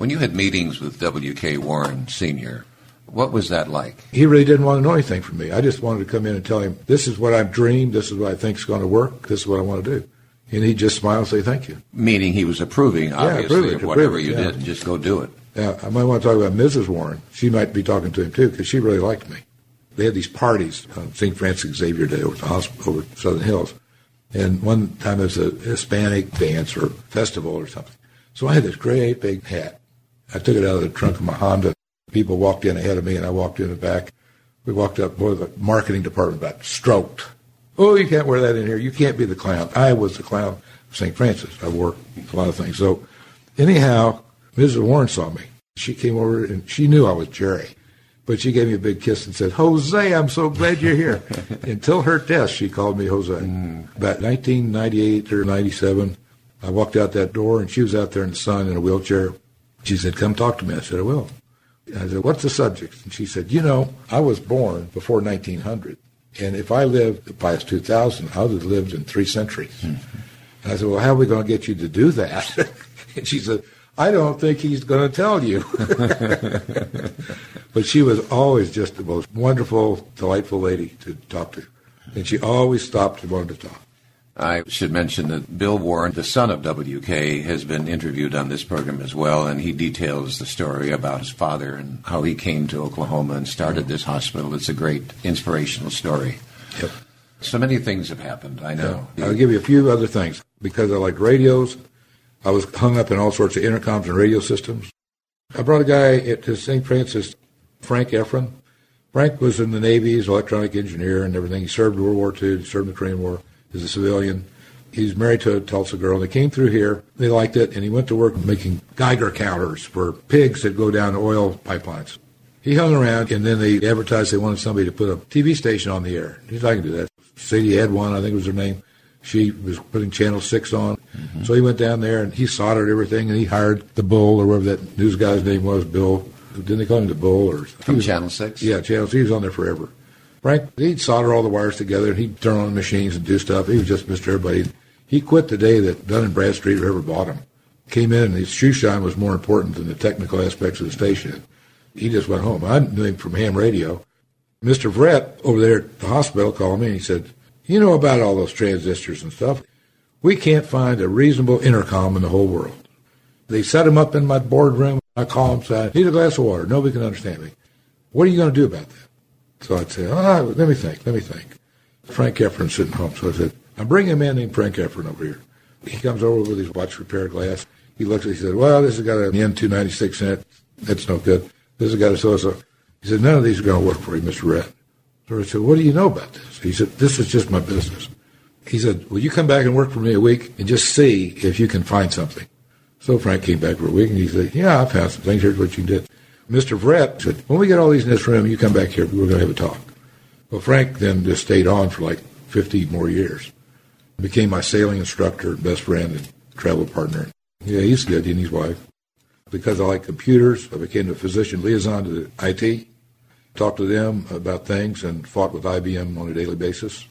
When you had meetings with W.K. Warren Sr., what was that like? He really didn't want to know anything from me. I just wanted to come in and tell him, this is what I've dreamed, this is what I think is going to work, this is what I want to do. And he'd just smile and say, thank you. Meaning he was approving, obviously, of whatever you did, and just go do it. Yeah, I might want to talk about Mrs. Warren. She might be talking to him, too, because she really liked me. They had these parties on St. Francis Xavier Day over at the hospital over Southern Hills. And one time there was a Hispanic dance or festival or something. So I had this great big hat. I took it out of the trunk of my Honda. People walked in ahead of me, and I walked in the back. We walked up, boy, the marketing department about stroked. Oh, you can't wear that in here. You can't be the clown. I was the clown of St. Francis. I wore a lot of things. So anyhow, Mrs. Warren saw me. She came over, and she knew I was Jerry. But she gave me a big kiss and said, Jose, I'm so glad you're here. Until her death, she called me Jose. About 1998 or 97, I walked out that door, and she was out there in the sun in a wheelchair. She said, come talk to me. I said, I will. I said, what's the subject? And she said, I was born before 1900. And if I lived past 2000, I would have lived in 3 centuries. Mm-hmm. And I said, well, how are we going to get you to do that? And she said, I don't think he's going to tell you. But she was always just the most wonderful, delightful lady to talk to. And she always stopped and wanted to talk. I should mention that Bill Warren, the son of W.K., has been interviewed on this program as well, and he details the story about his father and how he came to Oklahoma and started this hospital. It's a great inspirational story. Yep. So many things have happened, I know. Yeah. I'll give you a few other things. Because I like radios, I was hung up in all sorts of intercoms and radio systems. I brought a guy to St. Francis, Frank Efron. Frank was in the Navy, he's an electronic engineer and everything. He served World War II, he served in the Korean War as a civilian. He's married to a Tulsa girl. They came through here, they liked it, and he went to work making Geiger counters for pigs that go down oil pipelines. He hung around, and then they advertised they wanted somebody to put a TV station on the air. He said, I can do that. Sadie had one, I think was her name. She was putting Channel 6 on. Mm-hmm. So he went down there, and he soldered everything, and he hired the Bull, or whatever that news guy's name was, Bill. Didn't they call him the Bull? From Channel 6? Yeah, Channel 6. He was on there forever. Frank, he'd solder all the wires together, and he'd turn on the machines and do stuff. He was just Mr. Everybody. He quit the day that Dun and Bradstreet ever bought him. Came in, and his shoe shine was more important than the technical aspects of the station. He just went home. I knew him from ham radio. Mr. Vrett over there at the hospital called me, and he said, you know about all those transistors and stuff. We can't find a reasonable intercom in the whole world. They set him up in my boardroom. I call him and say, I need a glass of water. Nobody can understand me. What are you going to do about that? So I'd say, let me think. Frank Efron's sitting home. So I said, I'm bringing a man named Frank Efron over here. He comes over with his watch repair glass. He looks at it, he said, well, this has got an N296 in it. That's no good. This has got a so-so. He said, none of these are going to work for you, Mr. Rhett. So I said, what do you know about this? He said, this is just my business. He said, will you come back and work for me a week and just see if you can find something? So Frank came back for a week, and he said, yeah, I found some things. Here's what you did. Mr. Vrett said, when we get all these in this room, you come back here. We're going to have a talk. Well, Frank then just stayed on for like 50 more years. Became my sailing instructor, best friend, and travel partner. Yeah, he's good, he and his wife. Because I like computers, I became the physician liaison to the IT. Talked to them about things and fought with IBM on a daily basis.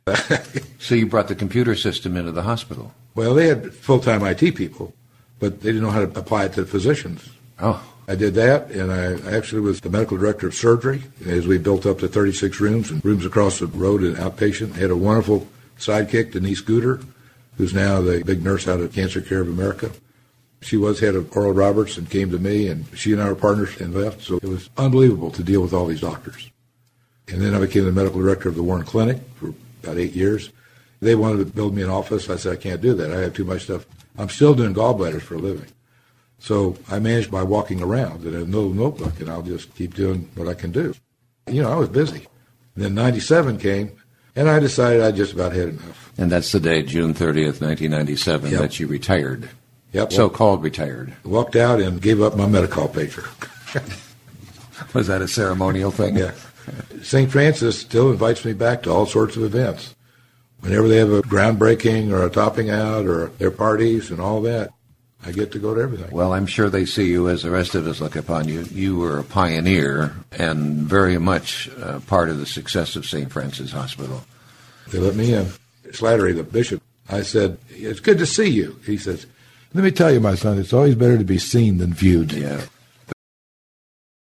So you brought the computer system into the hospital? Well, they had full-time IT people, but they didn't know how to apply it to physicians. Oh. I did that, and I actually was the medical director of surgery as we built up to 36 rooms and rooms across the road and outpatient. I had a wonderful sidekick, Denise Gooder, who's now the big nurse out of Cancer Care of America. She was head of Oral Roberts and came to me, and she and I were partners and left. So it was unbelievable to deal with all these doctors. And then I became the medical director of the Warren Clinic for about 8 years. They wanted to build me an office. I said, I can't do that. I have too much stuff. I'm still doing gallbladders for a living. So I managed by walking around in a little notebook, and I'll just keep doing what I can do. I was busy. And then 97 came, and I decided I just about had enough. And that's the day, June 30th, 1997, Yep. that you retired. Yep. So-called retired. Walked out and gave up my Medi-Call pager. Was that a ceremonial thing? Yeah. St. Francis still invites me back to all sorts of events. Whenever they have a groundbreaking or a topping out or their parties and all that, I get to go to everything. Well, I'm sure they see you as the rest of us look upon you. You were a pioneer and very much part of the success of St. Francis Hospital. They let me in. Slattery, the bishop, I said, it's good to see you. He says, Let me tell you, my son, it's always better to be seen than viewed. Yeah.